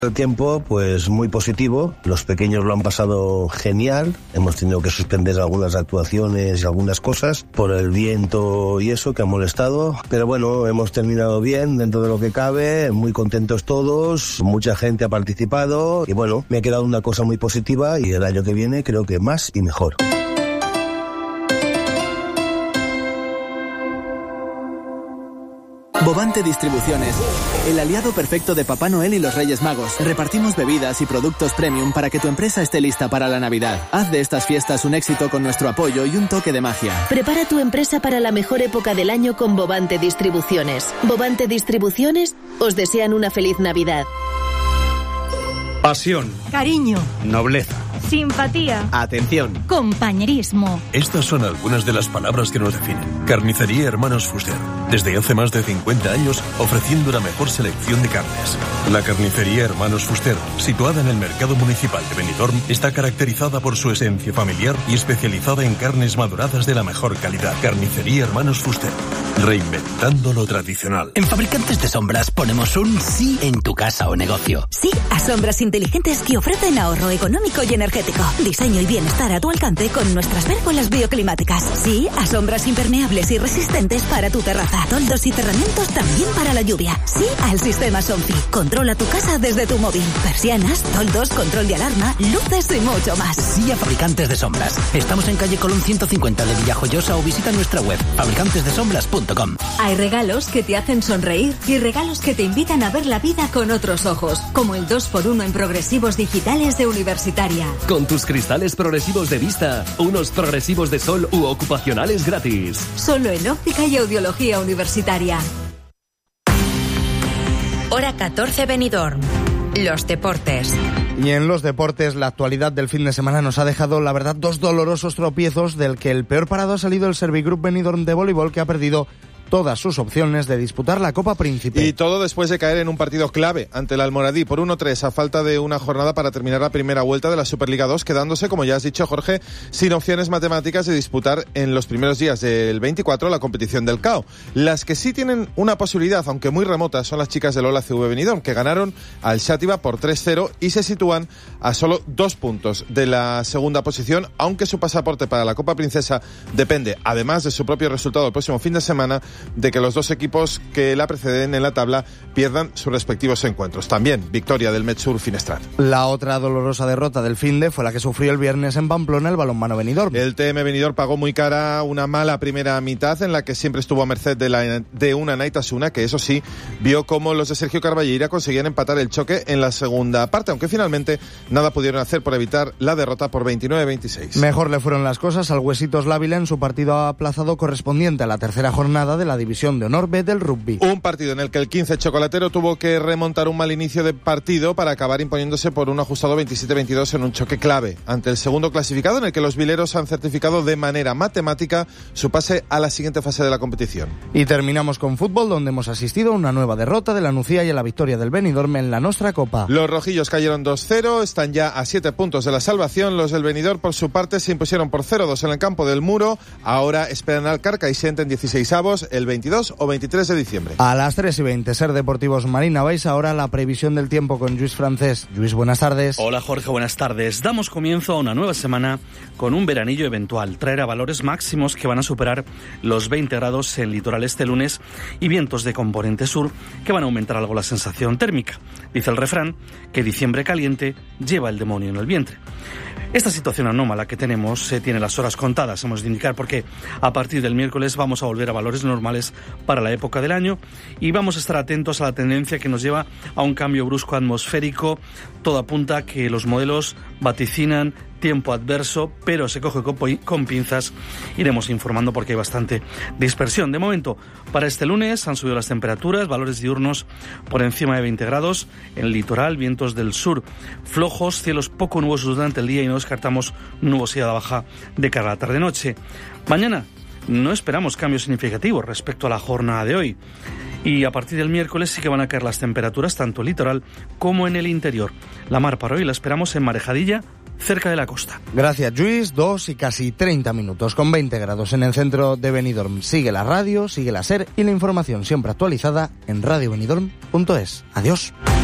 El tiempo, pues muy positivo. Los pequeños lo han pasado genial. Hemos tenido que suspender algunas actuaciones y algunas cosas por el viento y eso que ha molestado. Pero bueno, hemos terminado bien dentro de lo que cabe. Muy contentos todos. Mucha gente ha participado. Y bueno, me ha quedado una cosa muy positiva y el año que viene creo que más y mejor. Bovante Distribuciones, el aliado perfecto de Papá Noel y los Reyes Magos. Repartimos bebidas y productos premium para que tu empresa esté lista para la Navidad. Haz de estas fiestas un éxito con nuestro apoyo y un toque de magia. Prepara tu empresa para la mejor época del año con Bovante Distribuciones. Bovante Distribuciones os desean una feliz Navidad. Pasión. Cariño. Nobleza. Simpatía. Atención. Compañerismo. Estas son algunas de las palabras que nos definen. Carnicería Hermanos Fuster. Desde hace más de 50 años ofreciendo la mejor selección de carnes. La Carnicería Hermanos Fuster, situada en el Mercado Municipal de Benidorm, está caracterizada por su esencia familiar y especializada en carnes maduradas de la mejor calidad. Carnicería Hermanos Fuster. Reinventando lo tradicional. En Fabricantes de Sombras ponemos un sí en tu casa o negocio. Sí a sombras inteligentes que ofrecen ahorro económico y energético. Diseño y bienestar a tu alcance con nuestras pérgolas bioclimáticas. Sí a sombras impermeables y resistentes para tu terraza. Toldos y cerramientos también para la lluvia. Sí al sistema Somfy. Controla tu casa desde tu móvil. Persianas, toldos, control de alarma, luces y mucho más. Sí a Fabricantes de Sombras. Estamos en calle Colón 150 de Villajoyosa o visita nuestra web fabricantesdesombras.com. Hay regalos que te hacen sonreír y regalos que te invitan a ver la vida con otros ojos, como el 2x1 en progresivos digitales de Universitaria. Con tus cristales progresivos de vista, unos progresivos de sol u ocupacionales gratis. Solo en Óptica y Audiología Universitaria. Hora 14 Benidorm. Los deportes. Y en los deportes, la actualidad del fin de semana nos ha dejado, la verdad, dos dolorosos tropiezos, del que el peor parado ha salido el Servigroup Benidorm de voleibol, que ha perdido todas sus opciones de disputar la Copa Príncipe. Y todo después de caer en un partido clave ante el Almoradí por 1-3 a falta de una jornada para terminar la primera vuelta de la Superliga 2, quedándose, como ya has dicho, Jorge, sin opciones matemáticas de disputar en los primeros días del 24 la competición del CAO. Las que sí tienen una posibilidad, aunque muy remota, son las chicas del Ola CV Benidorm, que ganaron al Xàtiva por 3-0 y se sitúan a solo 2 puntos de la segunda posición, aunque su pasaporte para la Copa Princesa depende, además de su propio resultado el próximo fin de semana, de que los dos equipos que la preceden en la tabla pierdan sus respectivos encuentros. También victoria del Metsur Finestrat. La otra dolorosa derrota del finde fue la que sufrió el viernes en Pamplona el balonmano Benidorm. El TM Benidorm pagó muy cara una mala primera mitad en la que siempre estuvo a merced de una Naitasuna, que eso sí, vio cómo los de Sergio Carballeira conseguían empatar el choque en la segunda parte, aunque finalmente nada pudieron hacer por evitar la derrota por 29-26. Mejor le fueron las cosas al Huesitos Lávila en su partido aplazado correspondiente a la tercera jornada de la División de Honor B del rugby. Un partido en el que el 15 chocolatero tuvo que remontar un mal inicio de partido para acabar imponiéndose por un ajustado 27-22 en un choque clave ante el segundo clasificado, en el que los vileros han certificado de manera matemática su pase a la siguiente fase de la competición. Y terminamos con fútbol, donde hemos asistido a una nueva derrota de la Nucía y a la victoria del Benidorm en la Nostra Copa. Los rojillos cayeron 2-0, están ya a 7 puntos de la salvación. Los del Benidorm, por su parte, se impusieron por 0-2 en el campo del Muro. Ahora esperan al Carcaixent en 16avos el 22 o 23 de diciembre. A las 3:20, Ser Deportivos Marina vais ahora la previsión del tiempo con Lluís Francés. Lluís, buenas tardes. Hola Jorge, buenas tardes. Damos comienzo a una nueva semana con un veranillo eventual. Traerá valores máximos que van a superar los 20 grados en litoral este lunes y vientos de componente sur que van a aumentar algo la sensación térmica. Dice el refrán que diciembre caliente lleva el demonio en el vientre. Esta situación anómala que tenemos tiene las horas contadas, hemos de indicar, porque a partir del miércoles vamos a volver a valores normales para la época del año y vamos a estar atentos a la tendencia que nos lleva a un cambio brusco atmosférico. Todo apunta a que los modelos vaticinan tiempo adverso, pero se coge con pinzas. Iremos informando porque hay bastante dispersión. De momento, para este lunes han subido las temperaturas, valores diurnos por encima de 20 grados. En el litoral, vientos del sur flojos, cielos poco nubosos durante el día y no descartamos nubosidad baja de cara a la tarde-noche. Mañana no esperamos cambios significativos respecto a la jornada de hoy. Y a partir del miércoles sí que van a caer las temperaturas tanto en el litoral como en el interior. La mar para hoy la esperamos en Marejadilla, cerca de la costa. Gracias, Lluís. 2 y casi 30 minutos con 20 grados en el centro de Benidorm. Sigue la radio, sigue la SER y la información siempre actualizada en radiobenidorm.es. Adiós.